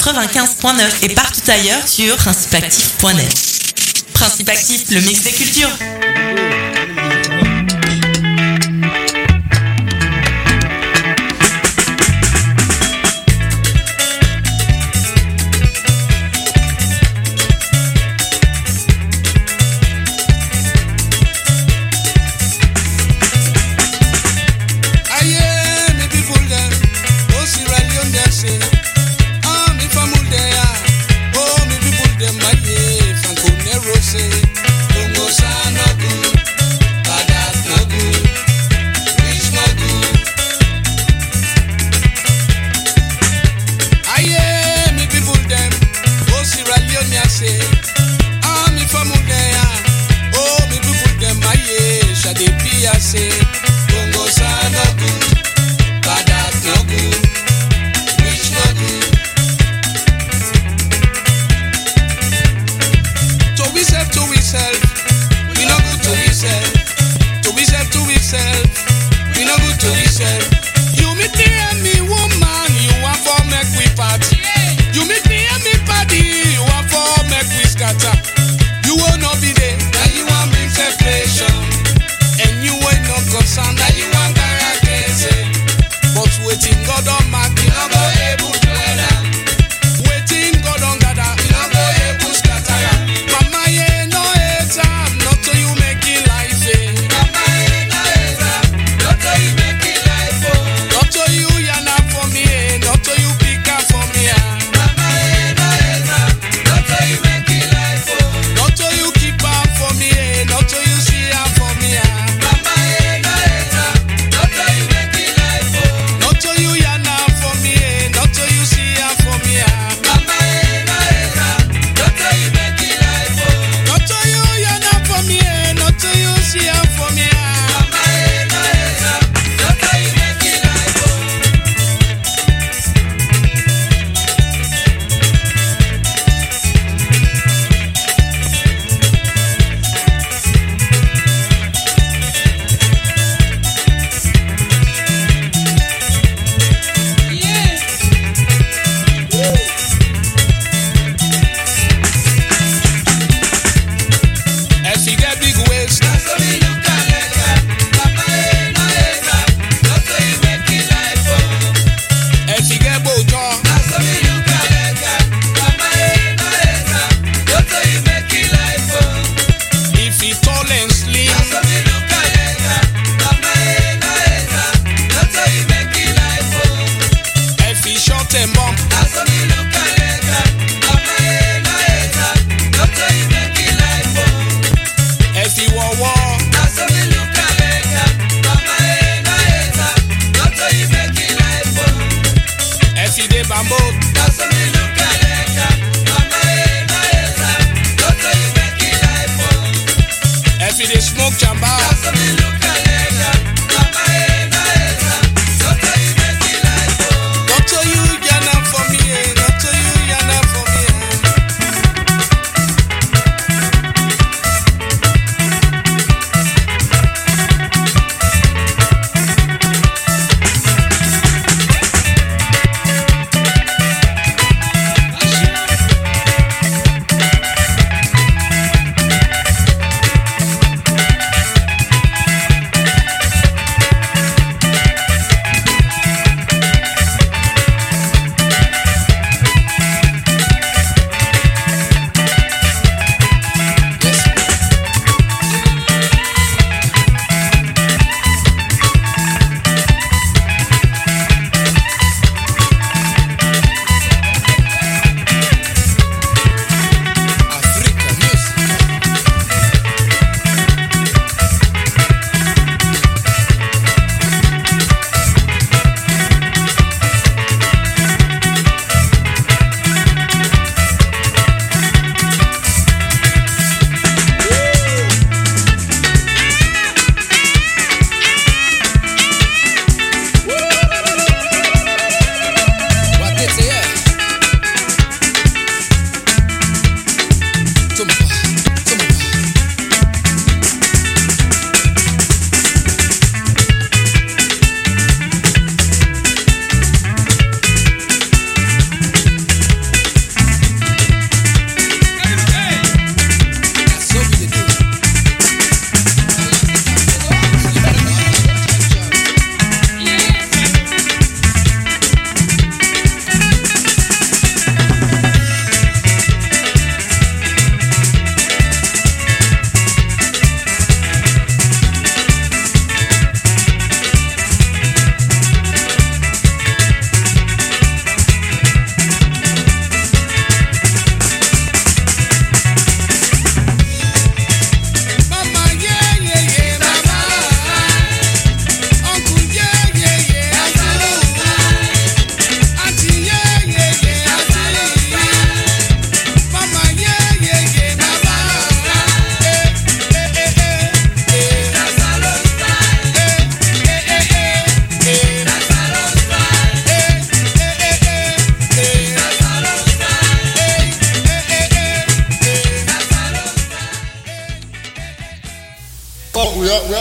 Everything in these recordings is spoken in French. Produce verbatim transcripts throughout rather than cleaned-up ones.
quatre-vingt-quinze point neuf et partout ailleurs sur principe actif point net. Principe Actif, le mix des cultures.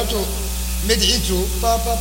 تو مدعيتو بابا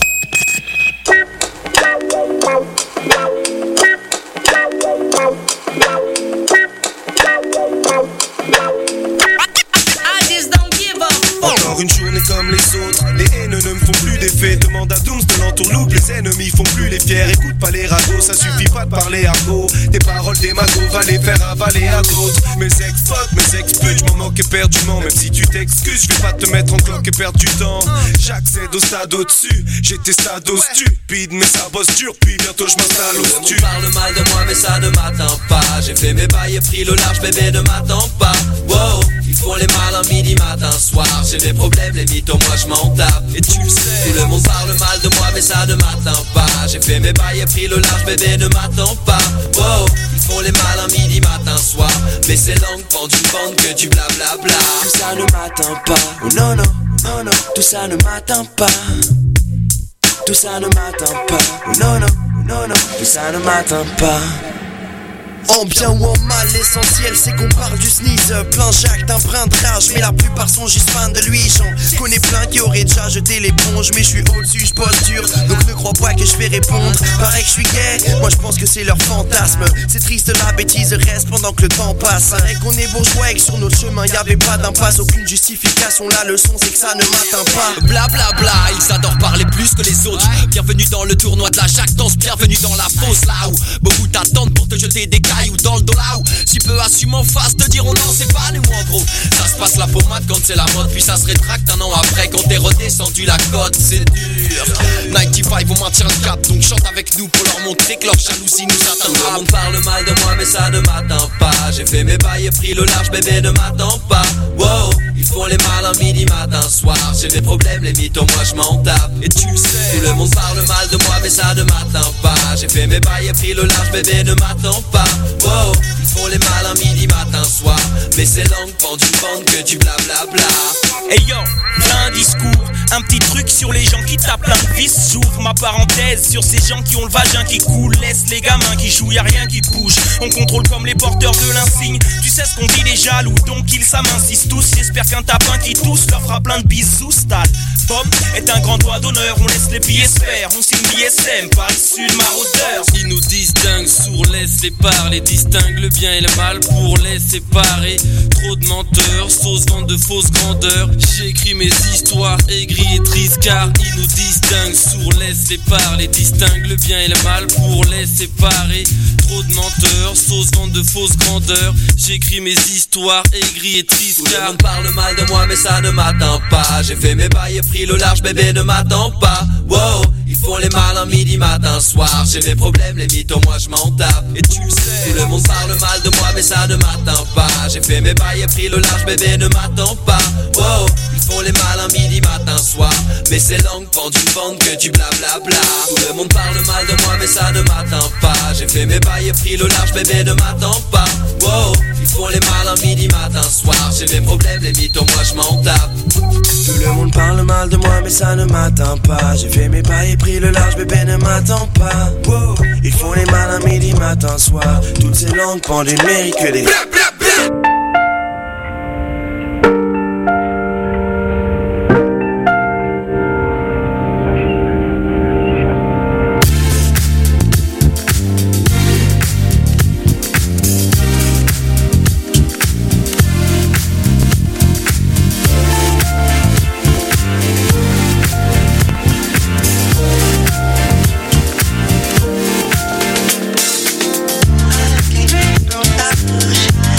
Encore une journée comme les autres, les haines ne me font plus d'effet. Demande à Dooms de l'entourloupe, les ennemis font plus les fiers. Écoute pas les ragots, ça suffit pas de parler argot. Tes paroles des magots, va les faire avaler à d'autres. Mes ex-potes, mes ex-putes, j'm'en moque éperdument. Même si tu t'excuses, je vais pas te mettre en cloque et perdre du temps. J'accède au stade au-dessus, j'étais stado stupide, mais ça bosse dur, puis bientôt je m'installe au stu. On parle mal de moi, mais ça ne m'attend pas. J'ai fait mes bails et pris le large, bébé ne m'attend pas. Wow, ils font les malins midi, matin, soir. J'ai des problèmes, les mythos, moi je m'en tape. Et tu le sais, tout le monde parle mal de moi, mais ça ne m'atteint pas. J'ai fait mes bails et pris le large, bébé ne m'attend pas. Wow, ils font les malins midi, matin, soir. Mais c'est langue pendue, bande que du blablabla. Tout ça ne m'atteint pas. Oh non, non, non, non. Tout ça ne m'atteint pas. Tout ça ne m'atteint pas. Oh non, non, non, non. Tout ça ne m'atteint pas. En bien ou en mal, l'essentiel c'est qu'on parle du sneeze. Plein Jacques d'un brin de rage, mais la plupart sont juste fans de lui. J'en connais plein qui auraient déjà jeté l'éponge, mais je suis au-dessus, je bosse dur, donc ne crois pas que je vais répondre. Pareil que je suis gay, moi je pense que c'est leur fantasme. C'est triste, la bêtise reste pendant que le temps passe. Pareil qu'on est bourgeois et que sur notre chemin y'avait pas d'impasse. Aucune justification, la leçon c'est que ça ne m'atteint pas. Bla bla bla, ils adorent parler plus que les autres. Bienvenue dans le tournoi de la jactance, bienvenue dans la fosse là où beaucoup t'attendent pour te jeter des ou dans le dos là où si peu assument en face te diront non c'est pas nous en gros. Ça se passe la pommade quand c'est la mode, puis ça se rétracte un an après quand t'es redescendu la cote. C'est dur, quatre-vingt-quinze on maintient le cap, donc chante avec nous pour leur montrer que leur jalousie nous atteindra. Tout le monde parle mal de moi mais ça ne m'atteint pas. J'ai fait mes bails et pris le large, bébé ne m'attend pas. Wow, ils font les malins midi, matin, soir. J'ai des problèmes, les mythos, moi je m'en tape. Et tu le sais, tout le monde parle mal de moi mais ça ne m'atteint pas. J'ai fait mes bails et pris le large, bébé ne m'attend pas. Wow, ils font les malins midi, matin, soir. Mais c'est langue pendue, bande que du blablabla. Hey yo, plein discours, un petit truc sur les gens qui tapent plein de vis. J'ouvre ma parenthèse sur ces gens qui ont le vagin qui coule. Laisse les gamins qui jouent, y'a rien qui bouge. On contrôle comme les porteurs de l'insigne. Tu sais ce qu'on dit les jaloux, donc ils s'amincissent tous. J'espère qu'un tapin qui tousse leur fera plein de bisous. Stade Bob est un grand doigt d'honneur. On laisse les billets se faire, on signe B S M, Paris Sud, maraudeur. Ils nous distinguent, sourds, laisse les parler. Distingue le bien et le mal pour les séparer. Trop de menteurs, sauce vente de fausses grandeurs. J'écris mes histoires aigries et tristes car ils nous distinguent, sourds, laisse les parler. Distingue le bien et le mal pour les séparer. Trop de menteurs, sauce vente de fausses grandeurs. J'écris mes histoires aigries et tristes car tout le monde parle mal de moi mais ça ne m'atteint pas. J'ai fait mes bails et pris le large, bébé ne m'attend pas. Wow, ils font les malins midi, matin, soir. J'ai mes problèmes, les mythos, moi je m'en tape. Et tu le sais, tout le monde parle mal de moi mais ça ne m'atteint pas. J'ai fait mes bails et pris le large, bébé ne m'attend pas. Wow, ils font les malins midi, matin, soir. Mais c'est langue pendue, bande que du blablabla. Tout le monde parle mal de moi mais ça ne m'atteint pas. J'ai fait mes bails et pris le large, bébé ne m'attend pas. Wow, ils font les malins midi, matin, soir. J'ai mes problèmes, les mythos, moi je m'en tape. Tout le monde parle mal de moi mais ça ne m'atteint pas. J'ai fait mes bails et pris le large, bébé ne m'attend pas. Wow, ils font les malins midi, matin, soir. Toutes ces langues pendues méritent que des Don't stop pushing.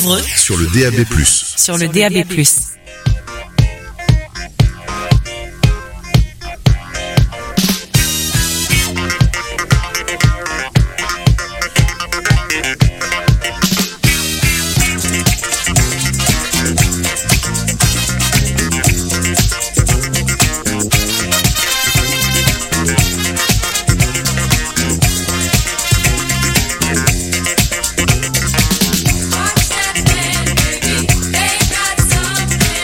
Découvre sur le D A B plus. Sur le D A B plus. Watch that man, baby. They got something.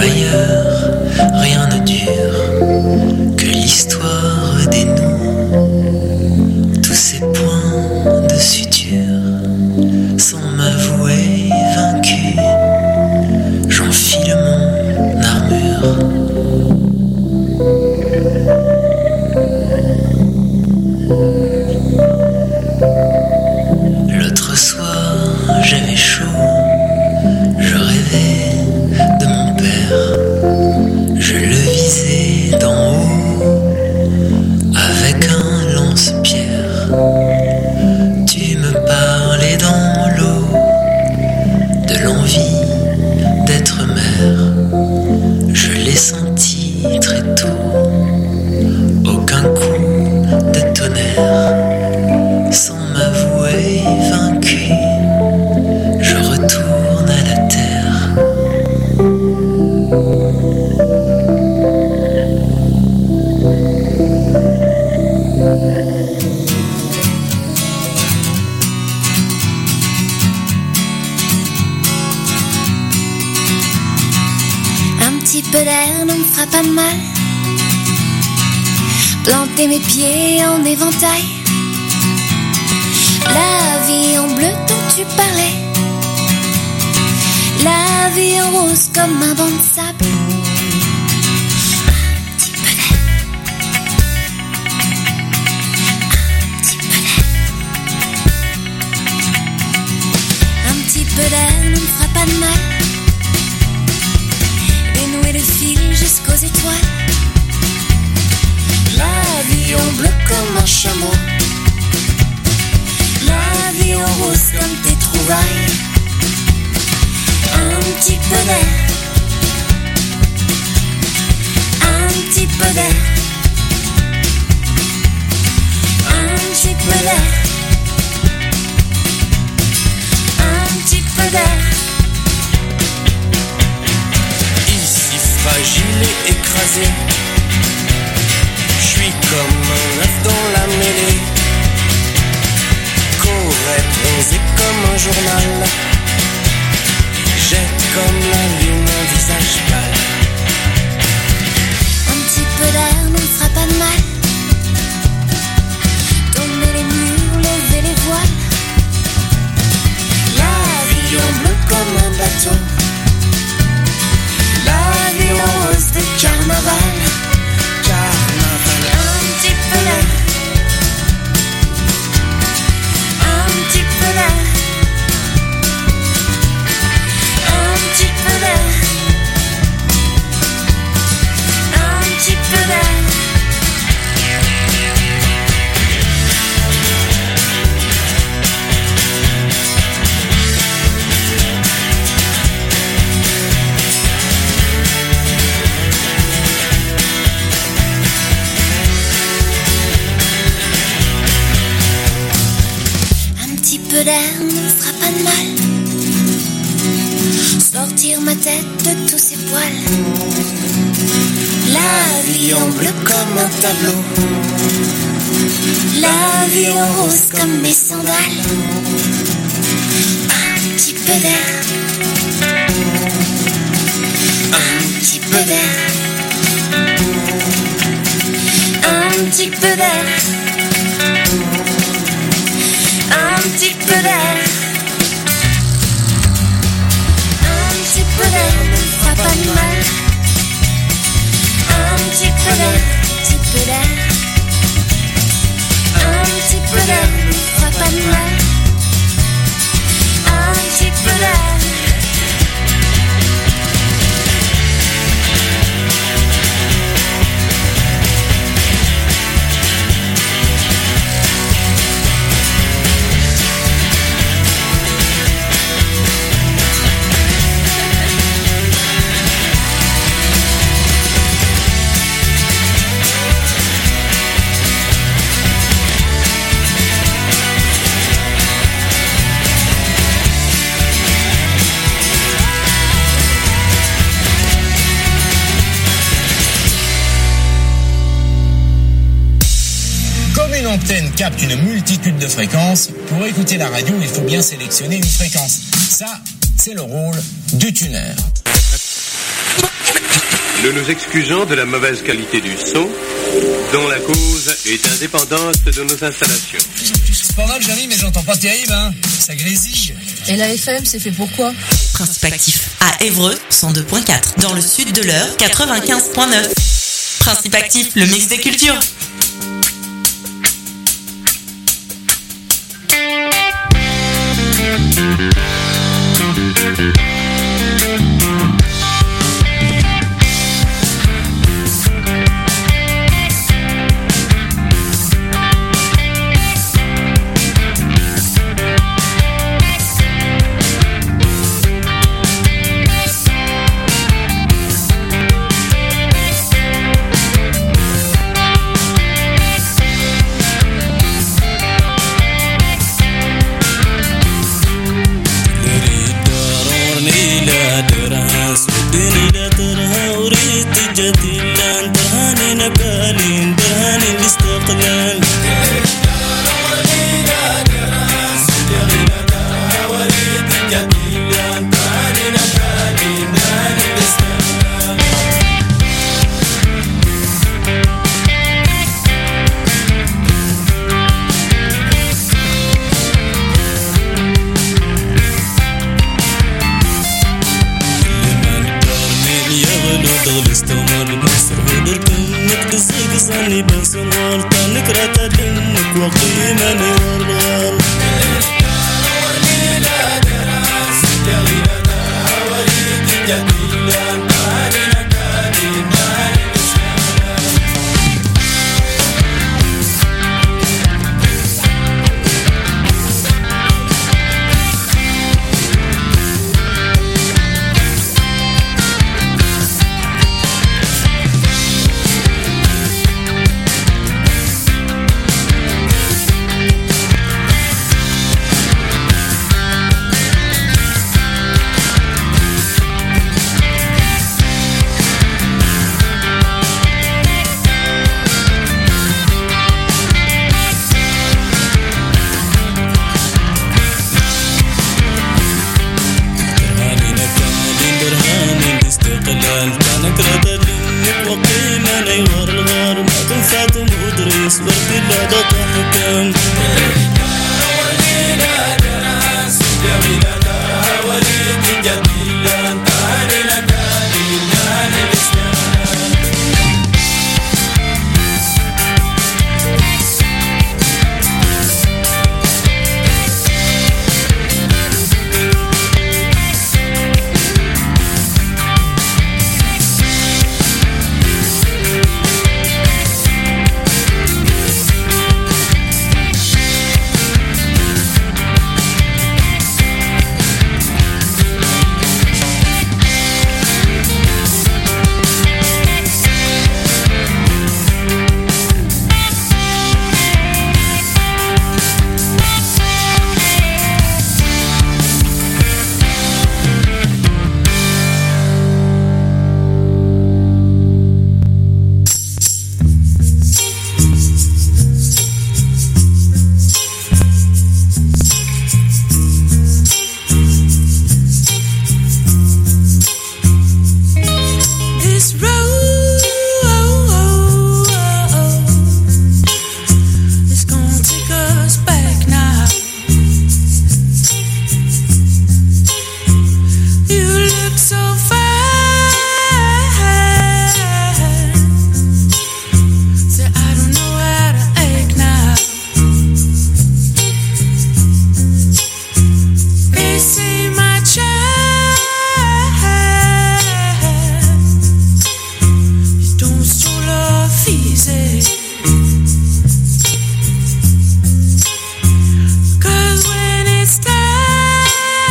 qu'ailleurs rien ne dure, que l'histoire dénoue tous ces points de suture. Sans m'avouer vaincu, j'enfile mon armure. L'autre soir, j'avais chaud, je rêvais de mon père. Je le visais d'en haut avec un lance-pierre. Tu me parlais dans l'eau de l'envie d'être mère. Je l'ai senti très tôt, aucun coup de tonnerre. Sans m'avouer vaincu, je retourne à la terre. Un petit peu d'air ne me fera pas de mal. Planter mes pieds en éventail. La vie en bleu dont tu parlais, la vie en rose comme un banc de sable. Un petit peu d'air, un petit peu d'air, un petit peu d'air ne me fera pas de mal. Dénouer le fil jusqu'aux étoiles. La vie en bleu comme un chameau. La vie en rose comme tes trouvailles. Un petit peu d'air, un petit peu d'air, un petit peu d'air, un petit peu d'air. Ici fragile et écrasé, je suis comme un œuf dans la mêlée. Bronzé comme un journal, j'ai comme la lune un visage pâle. Un petit peu d'air ne me fera pas de mal. Tourner les murs, lever les voiles. La vie en bleu comme un bateau. La vie en rose de carnaval. Carnaval. Un petit peu d'air, un petit peu d'air, un petit peu d'air, un petit peu d'air. Un petit peu d'air ne me fera pas de mal. Sortir ma tête de tous ces poils. La vie en bleu comme un tableau. La vie en rose comme mes sandales. Un petit peu d'air, un petit peu d'air, un petit peu d'air, un petit peu d'air. Un petit peu d'air ne me fera pas de mal. Un petit peu d'air, petit peu d'air. Un petit peu d'air ne me fera pas de mal. Un petit peu d'air. Antenne capte une multitude de fréquences. Pour écouter la radio, il faut bien sélectionner une fréquence. Ça, c'est le rôle du tuner. Nous nous excusons de la mauvaise qualité du son, dont la cause est indépendante de nos installations. C'est pas mal, Jérémy, mais j'entends pas terrible, hein. Ça grésille. Et la F M, c'est fait pour quoi? Principe Actif à Évreux, cent deux virgule quatre. Dans le sud de l'Eure, quatre-vingt-quinze virgule neuf. Principe Actif, le mix des cultures.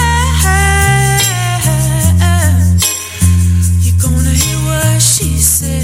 She said